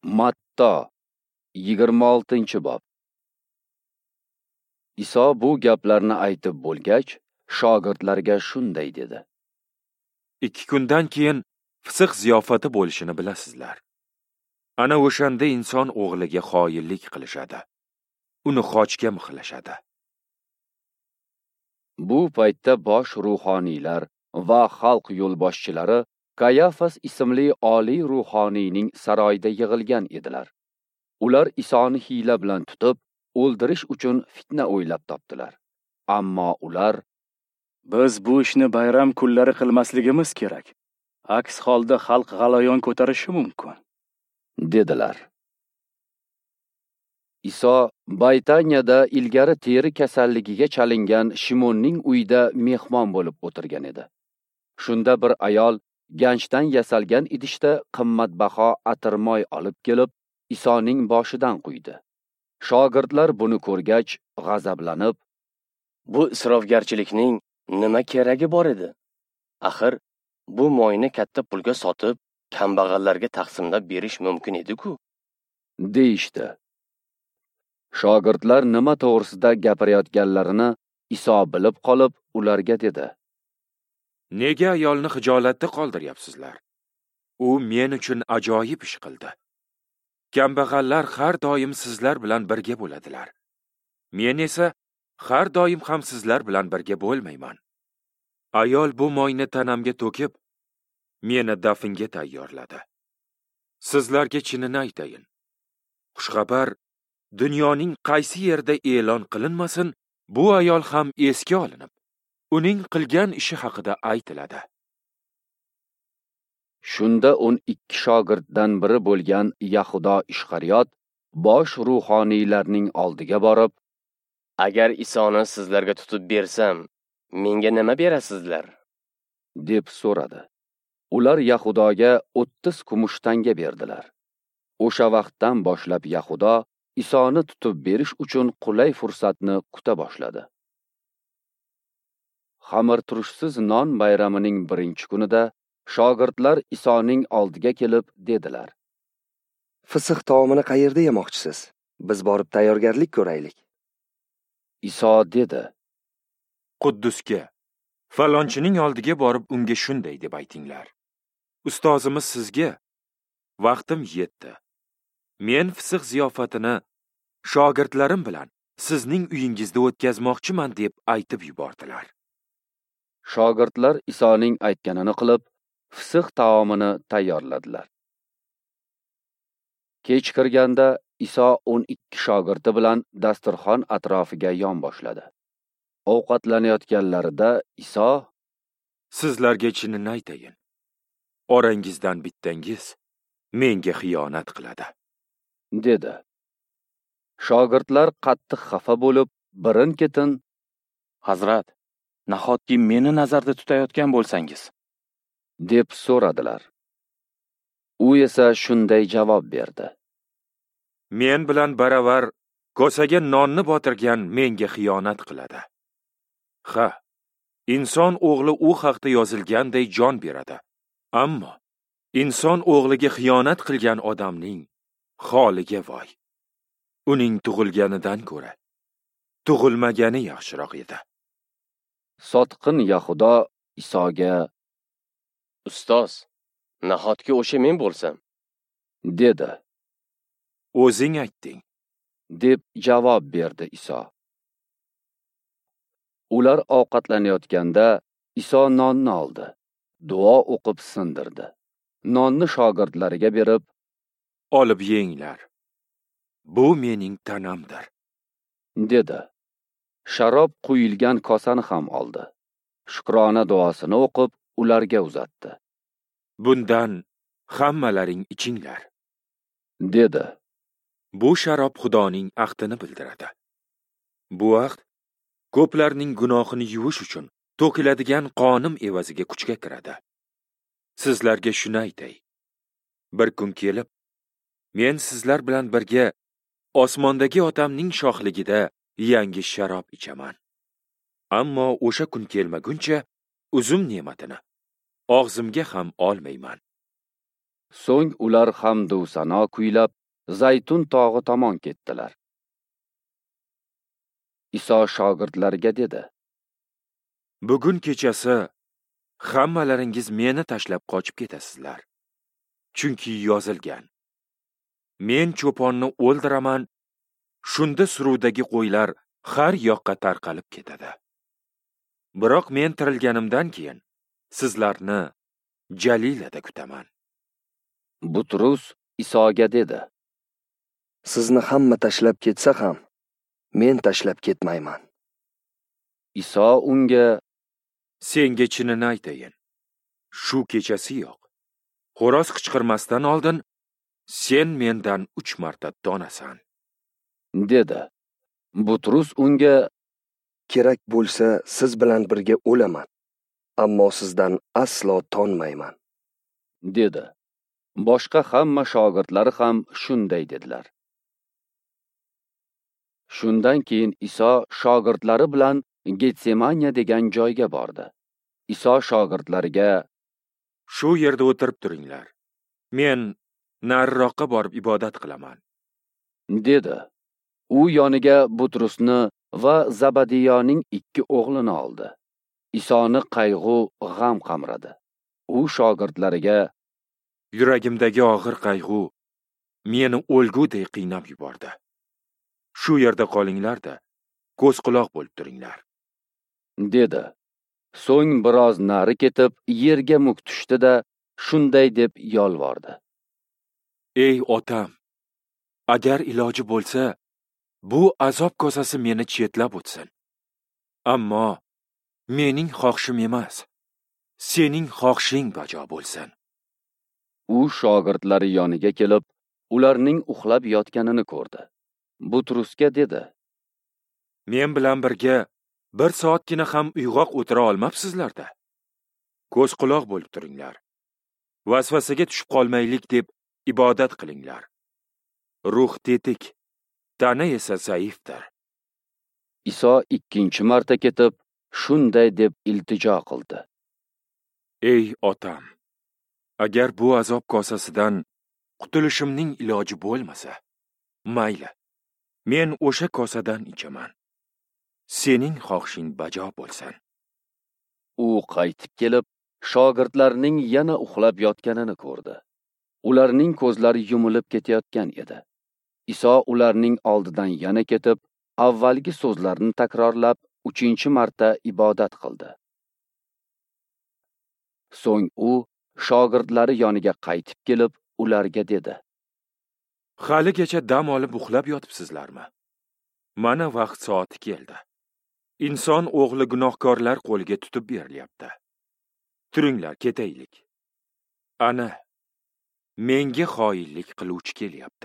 Matto 26-bob. Iso bu gaplarni aytib bo'lgach, shogirdlarga shunday dedi: 2 kundan keyin fisq ziyofati bo'lishini bilasizlar. Ana o'shanda inson o'g'liga xoinlik qilishadi. Uni xochga mixlashadi. Bu paytda bosh ruhoniylar va xalq yo'lboshchilari Qayafas ismli oliy ruhoniyning saroyida yig'ilgan edilar. Ular Isoni hiyla bilan tutib, o'ldirish uchun fitna o'ylab topdilar. Ammo ular: Biz bu ishni bayram kunlari qilmasligimiz kerak. Aks holda xalq g'alayon ko'tarishi mumkin, dedilar. Iso Baytaniyada ilgari teri kasalligiga chalingan Shimonning uyida mehmon bo'lib o'tirgan edi. Shunda bir ayol ganchdan yasalgan idishda qimmatbaho atirmoy olib kelib, Isoning boshidan quydi. Shogirdlar buni ko'rgach, g'azablanib: Bu isrofgarchilikning nima keragi bor edi? Axir bu moyni katta pulga sotib, kambag'allarga taqsimlab berish mumkin edi-ku, deyishdi. Shogirdlar nima to'g'risida gapirayotganlarini Iso bilib qolib, ularga dedi: Nega ayolni hijolatda qoldiryapsizlar? U men uchun ajoyib ish qildi. Kambag'allar har doim sizlar bilan birga bo'ladilar. Men esa har doim ham sizlar bilan birga bo'lmayman. Ayol bu moyni tanamga to'kib, meni dafnga tayyorladi. Sizlarga chinini aytayin. Xushxabar dunyoning qaysi yerda e'lon qilinmasin, bu ayol ham esga olinib, uning qilgan ishi haqida aytiladi. Shunda 12 shogirddan biri bo'lgan Yahudo Ishqariyot bosh ruhoniylarning oldiga borib: agar Isoni sizlarga tutib bersam, menga nima berasizlar? deb so'radi. Ular Yahudoga 30 kumush tanga berdilar. O'sha vaqtdan boshlab Yahudo Isoni tutib berish uchun qulay fursatni kuta boshladi. Xamir turishsiz non bayramining birinchi kunida shogirdlar Isoning oldiga kelib dedilar: Fisq taomini qayerda yemoqchisiz? Biz borib tayyorgarlik ko'raylik. Iso dedi: Quddusga, falonchining oldiga borib unga shunday deb aytinglar: Ustozimiz sizga: Vaqtim yetdi. Men fisq ziyofatini shogirdlarim bilan sizning uyingizda o'tkazmoqchiman deb aytib yubordilar. Shogirdlar Isoning aytganini qilib, fisq taomini tayyorladilar. Kech kirganda Iso 12 shogirdi bilan dasturxon atrofiga yonboshladi. Ovqatlanayotganlarida Iso: Sizlarga chinini aytayin. Orangizdan bittangiz menga xiyonat qiladi, dedi. Shogirdlar qattiq xafa bo'lib, birin-ketin: Hazrat, nahotki meni nazarda tutayotgan bo'lsangiz, deb so'radilar. U esa shunday javob berdi: Men bilan baravar kosaga nonni botirgan menga xiyonat qiladi. Ha, inson o'g'li u haqda yozilganday jon beradi. Ammo inson o'g'liga xiyonat qilgan odamning holiga voy. Uning tug'ilganidan ko'ra tug'ilmagani yaxshiroq edi. Sotqin Yahudo Isoga: Ustoz, nahotki o'sha men bo'lsam? dedi. O'zing aytding, deb javob berdi Iso. Ular ovqatlanayotganda Iso nonni oldi, duo o'qib sindirdi. Nonni shogirdlariga berib: olib yenglar. Bu mening tanamdir, dedi. Sharob quyilgan kosani ham oldi. Shukrona duosini o'qib, ularga uzatdi. Bundan hammalaring ichinglar, dedi. Bu sharob Xudoning ahdini bildiradi. Bu ahd ko'plarning gunohini yuvish uchun to'kiladigan qonim evaziga kuchga kiradi. Sizlarga shuni aytay. Bir kun kelib, men sizlar bilan birga osmondagi otamning shohligida yangi sharob ichaman. Ammo o'sha kun kelmaguncha uzum ne'matini og'zimga ham olmayman. So'ng ular hamdu sano kuylab Zaytun tog'i tomon ketdilar. Iso shogirdlariga dedi: Bugun kechasi hammalaringiz meni tashlab qochib ketasizlar. Chunki yozilgan: Men cho'ponni o'ldiraman, shunda suruvdagi qo'ylar har yoqqa tarqalib ketadi. Biroq men tirilganimdan keyin sizlarni Jalilada kutaman. Butrus Isoga dedi: Sizni hamma tashlab ketsa ham, men tashlab ketmayman. Iso unga: Senga chinini aytayin, shu kechasiyoq xo'roz qichqirmasdan oldin sen mendan 3 marta donasan. dedi. Butrus unga: Kerak bo'lsa siz bilan birga o'laman, ammo sizdan aslo tonmayman, dedi. Boshqa hamma shogirdlari ham shunday dedilar. Shundan keyin Iso shogirdlari bilan Getsemaniya degan joyga bordi. Iso shogirdlariga: Shu yerda o'tirib turinglar. Men nariroqqa borib ibodat qilaman, dedi. U yoniga Butrusni va Zabadiyoning 2 o'g'lini oldi. Isoni qayg'u g'am qamradi. U shogirdlariga: Yuragimdagi og'ir qayg'u meni o'lgudek qiynab yubordi. Shu yerda qolinglar-da, ko'z quloq bo'lib turinglar, dedi. So'ng biroz nari ketib yerga muk tushdi-da, shunday deb yolvordi: Ey otam, agar iloji bo'lsa, bu azob kosasi meni chetlab o'tsin. Ammo mening xohishim emas, sening xohishing bajo bo'lsin. U shogirdlari yoniga kelib, ularning uxlab yotganini ko'rdi. Butrusga dedi: Men bilan birga 1 soatgina ham uyg'oq o'tira olmabsizlar-da. Ko'z quloq bo'lib turinglar. Vasvasaga tushib qolmaylik deb ibodat qilinglar. Ruh tetik, tana esa zaifdir. Iso 2-chi marta ketib, shunday deb iltijo qildi: Ey otam, agar bu azob kosasidan qutulishimning iloji bo'lmasa, mayli, men o'sha kosadan ichaman. Sening xohishing bajo bo'lsin. U qaytib kelib, shogirdlarining yana uxlab yotganini ko'rdi. Ularning ko'zlari yumilib ketayotgan edi. Iso ularning oldidan yana ketib, avvalgi so'zlarini takrorlab, 3-chi marta ibodat qildi. So'ng u shogirdlari yoniga qaytib kelib, ularga dedi: Haligacha dam olib uxlab yotibsizlarmi? Mana vaqt soati keldi. Inson o'g'li gunohkorlar qo'liga tutib berilyapti. Turinglar, ketaylik. Ana, menga xoinlik qiluvchi kelyapti.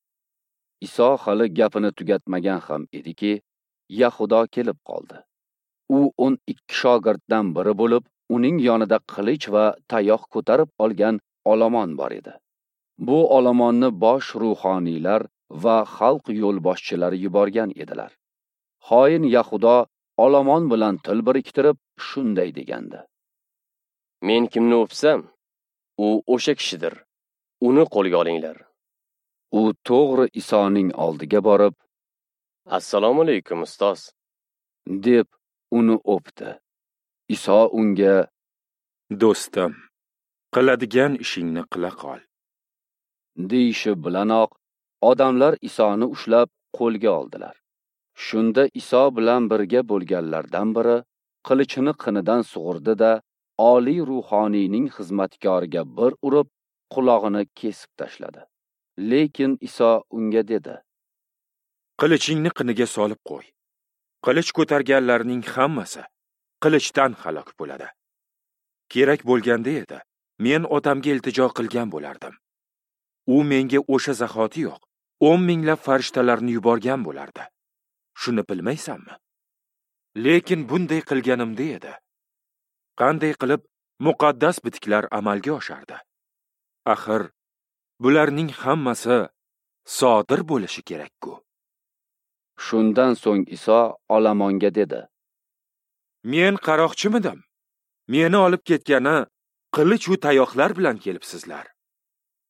Iso hali gapini tugatmagan ham ediki, Yahudo kelib qoldi. U 12 shogirddan biri bo'lib, uning yonida qilich va tayoq ko'tarib olgan olomon bor edi. Bu olomonni bosh ruhoniylar va xalq yo'lboshchilari yuborgan edilar. Xoin Yahudo olomon bilan til biriktirib shunday degandi: Men kimni o'psam, u o'sha kishidir. Uni qo'lga olinglar. U to'g'ri Isoning oldiga borib: Assalomu alaykum ustoz, deb uni o'pdi. Iso unga: Do'stim, qiladigan ishingni qila qol, deyishi bilanoq odamlar Isoni ushlab qo'lga oldilar. Shunda Iso bilan birga bo'lganlardan biri qilichini qinidan sug'urdi-da, oliy ruhoniyning xizmatkoriga bir urib, qulog'ini kesib tashladi. Lekin Iso unga dedi: Qilichingni qiniga solib qo'y. Qilich ko'targanlarning hammasi qilichdan halok bo'ladi. Kerak bo'lganda edi, men otamga iltijo qilgan bo'lardim. U menga o'sha zahotiyoq 10 minglab farishtalarni yuborgan bo'lardi. Shuni bilmaysanmi? Lekin bunday qilganimda edi. Qanday qilib muqaddas bitiklar amalga oshardi? Axir bularning hammasi sodir bo'lishi kerak-ku. Shundan so'ng Iso olomonga dedi: Men qaroqchimidim? Meni olib ketgani qilich va tayoqlar bilan kelibsizlar.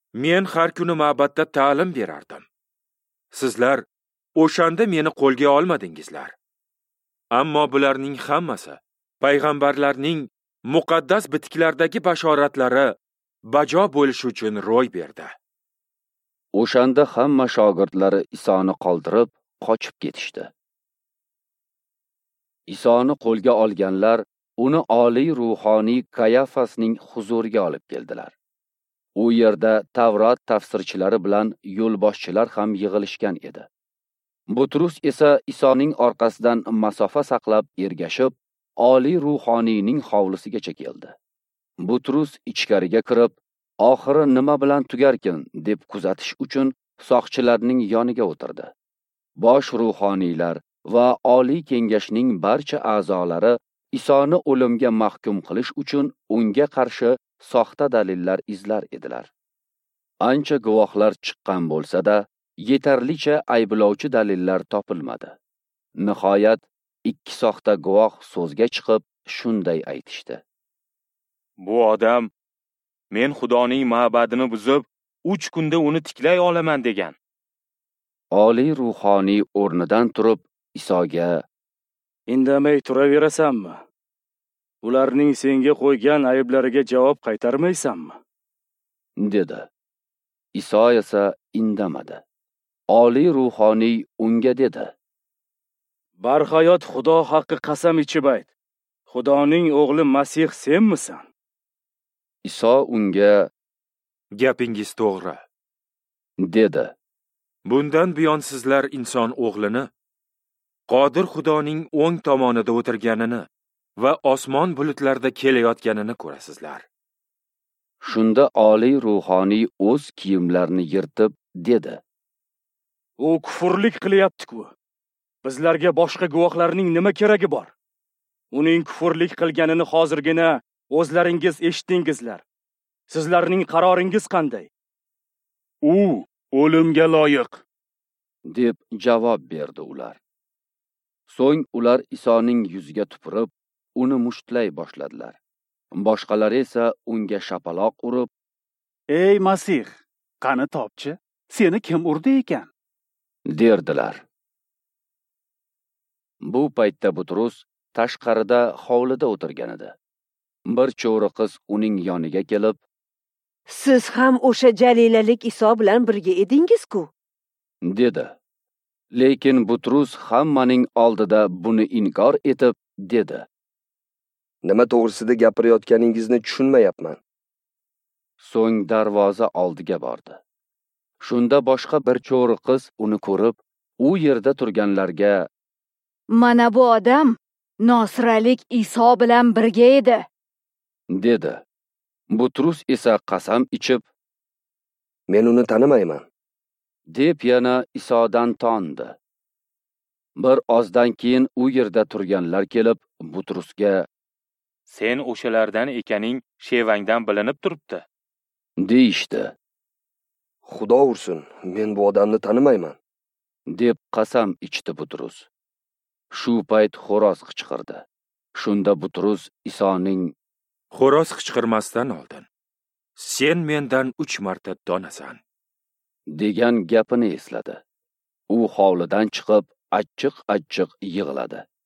Men har kuni ma'batda ta'lim berardim. Sizlar o'shanda meni qo'lga olmadingizlar. Ammo bularning hammasi payg'ambarlarning muqaddas bitiklardagi bashoratlari bajo bo'lishi uchun ro'y berdi. O'shanda hamma shogirdlari Isoni qoldirib, qochib ketishdi. Isoni qo'lga olganlar uni oliy ruhoniy Kayafasning huzuriga olib keldilar. U yerda Tavrat tafsirchilari bilan yo'lboshchilar ham yig'ilishgan edi. Butrus esa Isoning orqasidan masofa saqlab ergashib, oliy ruhoniyning hovlisigacha keldi. Butrus ichkariga kirib, oxiri nima bilan tugarkin deb kuzatish uchun soqchilarning yoniga o'tirdi. Bosh ruhoniylar va oliy kengashning barcha a'zolari Isoni o'limga mahkum qilish uchun unga qarshi soxta dalillar izlar edilar. Ancha guvohlar chiqqan bo'lsa-da, yetarlicha ayblovchi dalillar topilmadi. Nihoyat ikki soxta guvoh so'zga chiqib shunday aytishdi. Bu odam men Xudoning ma'badini buzib, 3 kunda uni tiklay olaman degan. Oliy ruhoniy o'rnidan turib Isoga: Indamay turaverasanmi? Ularning senga qo'ygan ayblariga javob qaytarmaysanmi? dedi. Iso esa indamadi. Oliy ruhoniy unga dedi: Barhayot Xudo haqqi qasam ichib ayt. Xudoning o'g'li Masih senmisan? Iso unga: Gapingiz to'g'ri, dedi. bundan buyon sizlar inson o'g'lini Qodir Xudoning o'ng tomonida o'tirganini va osmon bulutlarida kelayotganini ko'rasizlar. Shunda oliy ruhoniy o'z kiyimlarini yirtib dedi: U kufrlik qilyapti-ku. Bizlarga boshqa guvohlarning nima keragi bor? Uning kufrlik qilganini hozirgina o'zlaringiz eshitdingizlar. Sizlarning qaroringiz qanday? U o'limga loyiq, deb javob berdi ular. So'ng ular Isoning yuziga tupurib, uni mushtlay boshladilar. Boshqalari esa unga shapaloq urib: Ey Masih, qani topchi, seni kim urdi ekan? derdilar. Bu paytda Butrus tashqarida hovlida o'tirgan edi. Bir cho'ri qiz uning yoniga kelib: Siz ham o'sha jalilalik Iso bilan birga edingiz-ku, dedi. Lekin Butrus hammaning oldida buni inkor etib dedi: Nima to'g'risida gapirayotganingizni tushunmayapman. So'ng darvoza oldiga bordi. Shunda boshqa bir cho'ri qiz uni ko'rib, u yerda turganlarga: mana bu odam Nosralik Iso bilan birga edi, dedi. Butrus esa qasam ichib: Men uni tanimayman, deb yana Isodan tondi. Bir ozdan keyin u yerda turganlar kelib Butrusga: Sen o'shalardan ekaning shevangdan bilinib turibdi, deyishdi. Xudo ursin, men bu odamni tanimayman, deb qasam ichdi Butrus. Shu payt xo'roz qichqirdi. Shunda Butrus Isoning: xo'roz qichqirmasdan oldin sen mendan 3 marta donasan, degan gapini esladi. U hovlidan chiqib achchiq-achchiq yig'ladi.